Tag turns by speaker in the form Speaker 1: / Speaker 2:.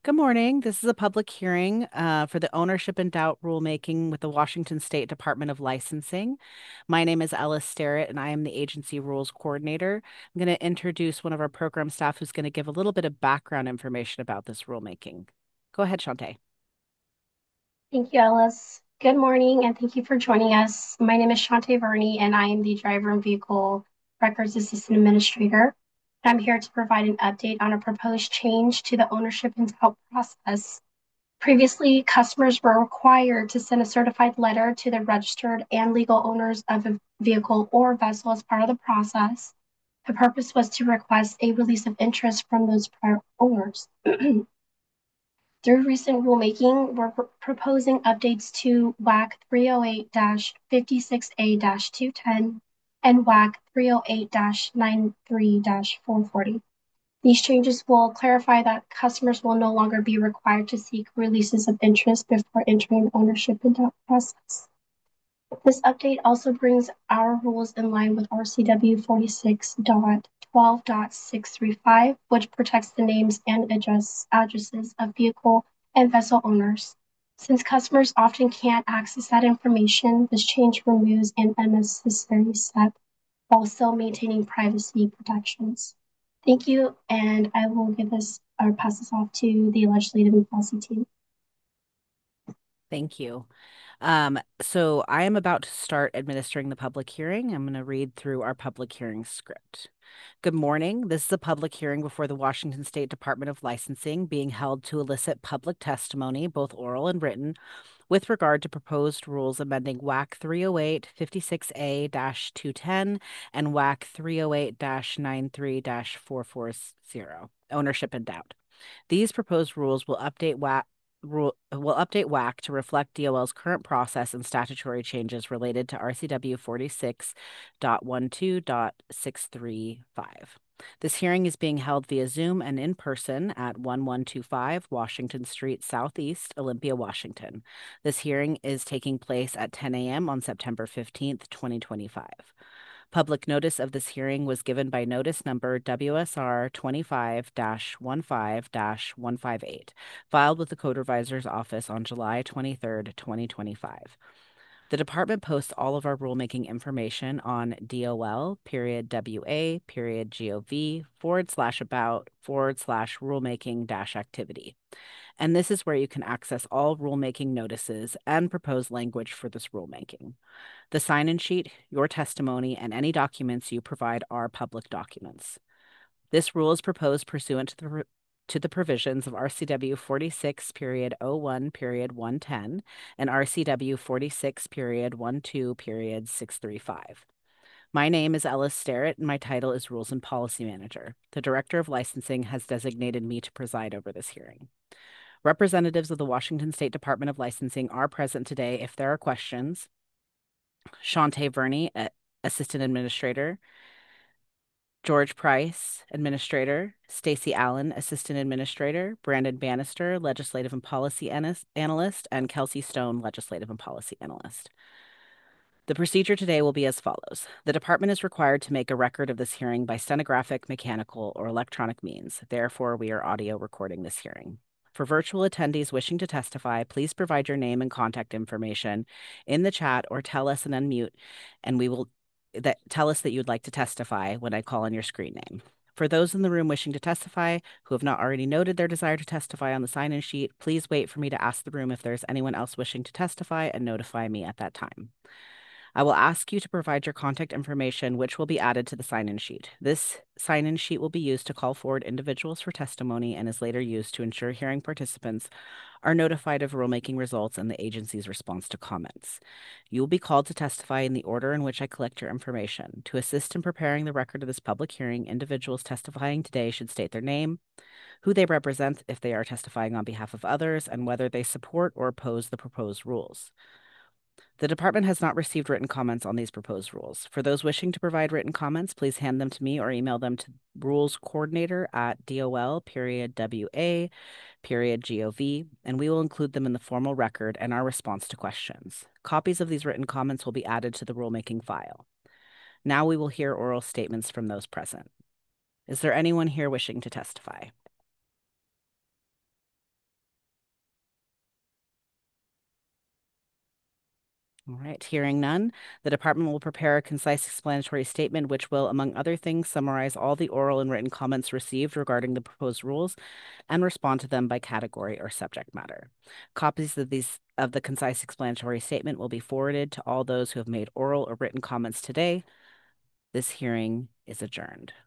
Speaker 1: Good morning. This is a public hearing for the ownership and doubt rulemaking with the Washington State Department of Licensing. My name is Ellis Starrett, and I am the agency rules coordinator. I'm going to introduce one of our program staff who's going to give a little bit of background information about this rulemaking. Go ahead, Shantae.
Speaker 2: Thank you, Ellis. Good morning, and thank you for joining us. My name is Shantae Verney, and I am the Driver and Vehicle Records Assistant Administrator. I'm here to provide an update on a proposed change to the ownership and title process. Previously, customers were required to send a certified letter to the registered and legal owners of a vehicle or vessel as part of the process. The purpose was to request a release of interest from those prior owners. Through recent rulemaking, we're proposing updates to WAC 308-56A-210 and WAC 308-93-440. These changes will clarify that customers will no longer be required to seek releases of interest before entering the ownership and doubt process. This update also brings our rules in line with RCW 46.12.635, which protects the names and addresses of vehicle and vessel owners. Since customers often can't access that information, this change removes an unnecessary step while still maintaining privacy protections. Thank you, and I will give this or pass this off to the legislative and policy team.
Speaker 1: Thank you. So I am about to start administering the public hearing. I'm going to read through our public hearing script. Good morning. This is a public hearing before the Washington State Department of Licensing being held to elicit public testimony, both oral and written, with regard to proposed rules amending WAC 308 56A-210 and WAC 308-93-440, ownership and doubt. These proposed rules will update WAC to reflect DOL's current process and statutory changes related to RCW 46.12.635. This hearing is being held via Zoom and in person at 1125 Washington Street Southeast, Olympia, Washington. This hearing is taking place at 10 a.m. on September 15th, 2025. Public notice of this hearing was given by notice number WSR 25-15-158, filed with the Code Revisor's Office on July 23rd, 2025. The department posts all of our rulemaking information on DOL.wa.gov/about/rulemaking-activity. And this is where you can access all rulemaking notices and proposed language for this rulemaking. The sign-in sheet, your testimony, and any documents you provide are public documents. This rule is proposed pursuant to the provisions of RCW 46.01.110 and RCW 46.12.635. My name is Ellis Starrett, and my title is Rules and Policy Manager. The Director of Licensing has designated me to preside over this hearing. Representatives of the Washington State Department of Licensing are present today if there are questions. Shantae Verney, Assistant Administrator, George Price, Administrator, Stacy Allen, Assistant Administrator, Brandon Bannister, Legislative and Policy Analyst, and Kelsey Stone, Legislative and Policy Analyst. The procedure today will be as follows. The department is required to make a record of this hearing by stenographic, mechanical, or electronic means. Therefore, we are audio recording this hearing. For virtual attendees wishing to testify, please provide your name and contact information in the chat or tell us and unmute, and we will tell us that you'd like to testify when I call on your screen name. For those in the room wishing to testify who have not already noted their desire to testify on the sign-in sheet, please wait for me to ask the room if there's anyone else wishing to testify and notify me at that time. I will ask you to provide your contact information, which will be added to the sign-in sheet. This sign-in sheet will be used to call forward individuals for testimony and is later used to ensure hearing participants are notified of rulemaking results and the agency's response to comments. You will be called to testify in the order in which I collect your information. To assist in preparing the record of this public hearing, individuals testifying today should state their name, who they represent if they are testifying on behalf of others, and whether they support or oppose the proposed rules. The department has not received written comments on these proposed rules. For those wishing to provide written comments, please hand them to me or email them to rulescoordinator@dol.wa.gov, and we will include them in the formal record and our response to questions. Copies of these written comments will be added to the rulemaking file. Now we will hear oral statements from those present. Is there anyone here wishing to testify? All right, hearing none, the department will prepare a concise explanatory statement which will, among other things, summarize all the oral and written comments received regarding the proposed rules and respond to them by category or subject matter. Copies of the concise explanatory statement will be forwarded to all those who have made oral or written comments today. This hearing is adjourned.